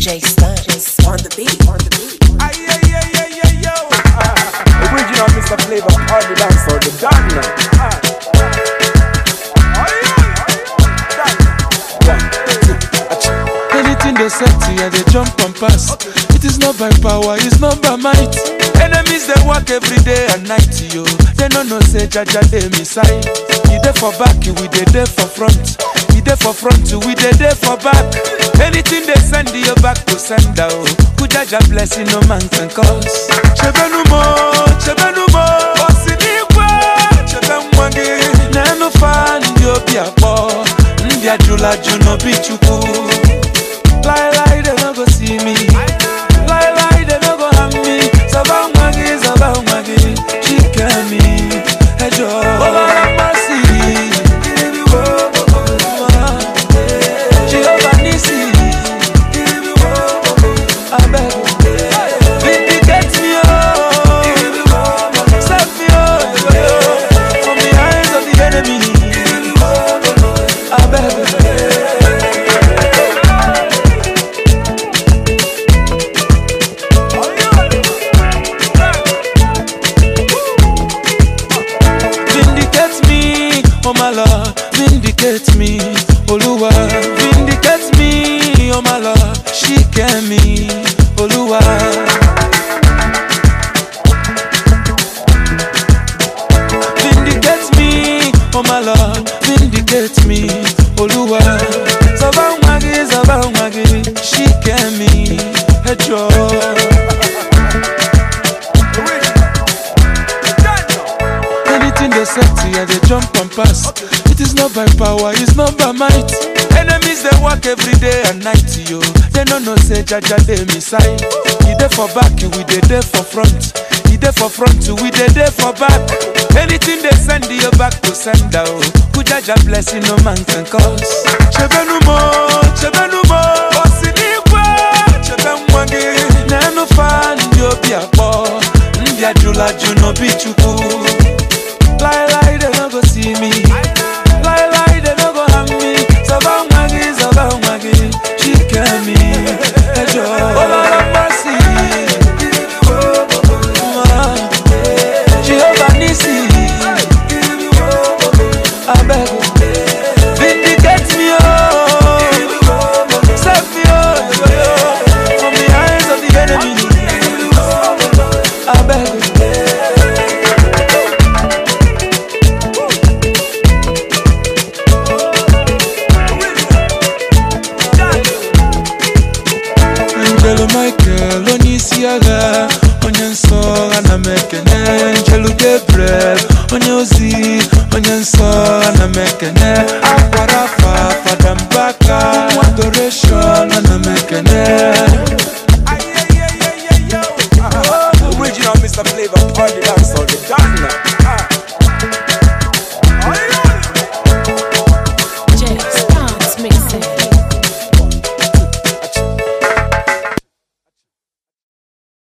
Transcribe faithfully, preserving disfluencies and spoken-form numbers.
J Stuns on the beat, on the beat. Ay, ay, ay, ay, ay, yo. Uh, original Mister Flavor, all the dancer, the Dagna. Uh. Anything they set here, they jump and pass. Okay. It is not by power, it's not by might. Enemies they work every day and night, yo. They no no say Jaja they missile. We there for back, we they there for front. We there for front, we they there for back. Anything they send you back to send out. Good Jaja blessing no man can cause. Chebenumo, chebenumo, osiniwa, chebemwangi. Nenu fan yo biabo, ndia jula juno bichuku. Lie, lie, they no go see me. Lie, lie, they no go have me. Sabang magi, sabang magi, she can me. Hey Joe, oh mercy, Jehovah Nissi, I beg, vindicate me, oh, save me, oh, from the hands of the enemy. I beg. Oh my Lord, vindicate me, Oluwa. Vindicate me, oh my Lord, shike me, Oluwa. Vindicate me, oh my Lord, vindicate me, Oluwa. Sabang magi, sabang magi, shike me, Ejo. Anything they set here, they jump and pass. Okay. It is not by power, it's not by might. Enemies they work every day and night, yo. They no no say Jaja they missile. We there for back, we they there for front. We there for front, we they there for back. Anything they send you back to send out. Good Jaja blessing no man can cause. Chebenumo, chebenumo, osiniwa, chebemwangi. Nenu fan yo biabo, ndia jula juno bichuku. Lie, lie, they no go see me. Lie, lie, they no go have me. Sabang magi, sabang magi, she can me. Hey Joe, oh Lord of mercy, Jehovah Nissi, I beg, vindicate me, oh, save me, oh, from the hands of the enemy. I beg. Michael, Onisiaga,